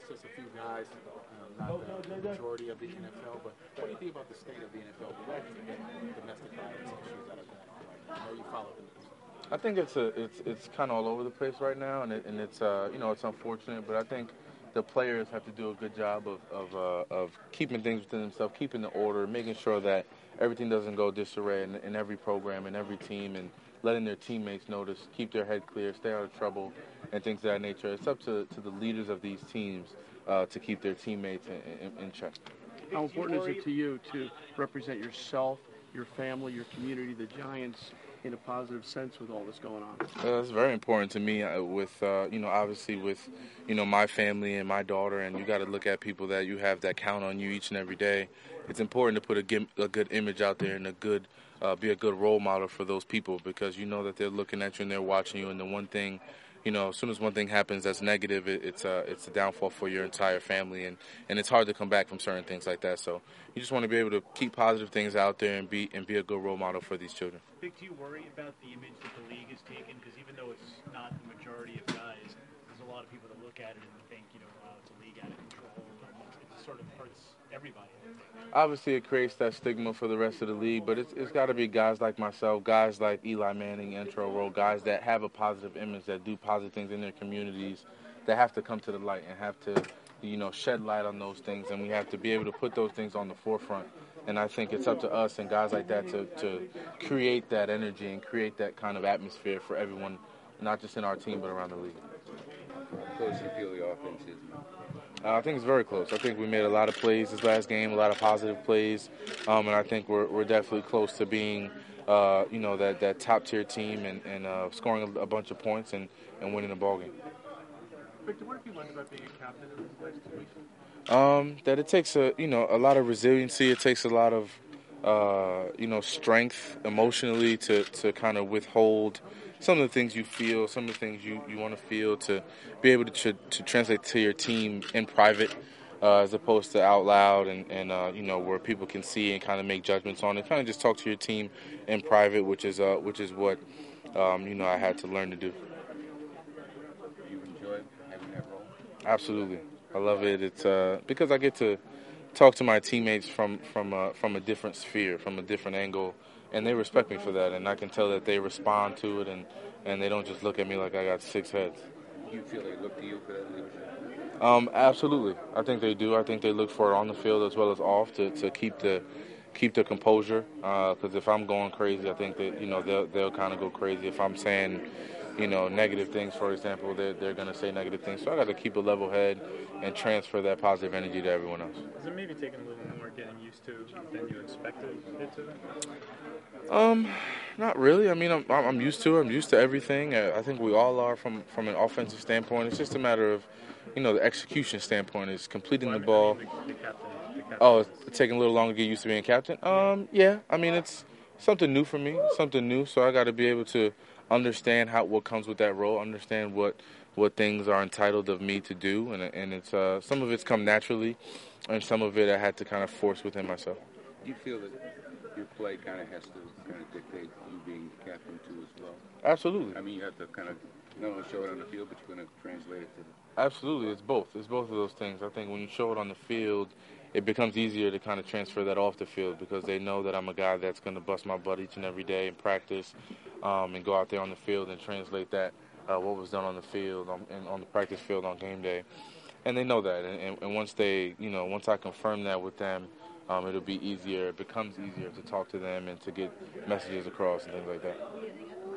just a few guys, not the majority of the NFL. But what do you think about the state of the NFL with domestic violence issues that are going on right now? I know you follow the news. I think it's kind of all over the place right now, and it's it's unfortunate, but I think the players have to do a good job of keeping things within themselves, keeping the order, making sure that everything doesn't go disarray in every program, in every team, and letting their teammates notice, keep their head clear, stay out of trouble, and things of that nature. It's up to the leaders of these teams to keep their teammates in check. How important is it to you to represent yourself, your family, your community, the Giants, in a positive sense with all this going on? It's very important to me with, obviously with, my family and my daughter, and you got to look at people that you have that count on you each and every day. It's important to put a good image out there and be a good role model for those people, because you know that they're looking at you and they're watching you, and the one thing, as soon as one thing happens that's negative, it's a downfall for your entire family, and it's hard to come back from certain things like that. So you just want to be able to keep positive things out there and be a good role model for these children. Vic, do you worry about the image that the league has taken? Because even though it's not the majority of guys, there's a lot of people that look at it and think, it's a league out of control. It sort of hurts everybody. Obviously, it creates that stigma for the rest of the league, but it's got to be guys like myself, guys like Eli Manning, Intro Roll, guys that have a positive image, that do positive things in their communities, that have to come to the light and have to, shed light on those things, and we have to be able to put those things on the forefront. And I think it's up to us and guys like that to create that energy and create that kind of atmosphere for everyone, not just in our team but around the league. How close do you feel the offense is now? I think it's very close. I think we made a lot of plays this last game, a lot of positive plays, and I think we're definitely close to being, that top tier team and scoring a bunch of points and winning the ball game. Victor, what have you learned about being a captain in these last 2 weeks? That it takes a lot of resiliency. It takes a lot of strength emotionally to kind of withhold some of the things you feel, some of the things you want to feel, to be able to translate to your team in private as opposed to out loud and where people can see and kind of make judgments on it. Kind of just talk to your team in private, which is what I had to learn to do. You enjoy having that role? Absolutely, I love it. It's because I get to talk to my teammates from a different sphere, from a different angle, and they respect me for that, and I can tell that they respond to it, and they don't just look at me like I got 6 heads. Do you feel they look to you for that leadership? Absolutely. I think they do. I think they look for it on the field as well as off to keep the composure. Because if I'm going crazy, I think that they'll kind of go crazy. If I'm saying negative things, for example, they're going to say negative things. So I got to keep a level head and transfer that positive energy to everyone else. Is it maybe taking a little more getting used to than you expected it to? Not really. I mean, I'm used to it. I'm used to everything. I think we all are from an offensive standpoint. It's just a matter of, the execution standpoint is completing the ball. The captain. Oh, it's taking a little longer to get used to being captain? Yeah. I mean, it's something new for me, something new. So I got to be able to understand what comes with that role, understand what things are entitled of me to do, and it's some of it's come naturally, and some of it I had to kind of force within myself. Do you feel that your play kind of has to kind of dictate you being the captain too as well? Absolutely. I mean, you have to kind of not only show it on the field, but you're going to translate it to Absolutely, it's both. It's both of those things. I think when you show it on the field, it becomes easier to kind of transfer that off the field because they know that I'm a guy that's going to bust my butt each and every day in practice and go out there on the field and translate that, what was done on the field, on the practice field on game day. And they know that. And once once I confirm that with them, it'll be easier. It becomes easier to talk to them and to get messages across and things like that.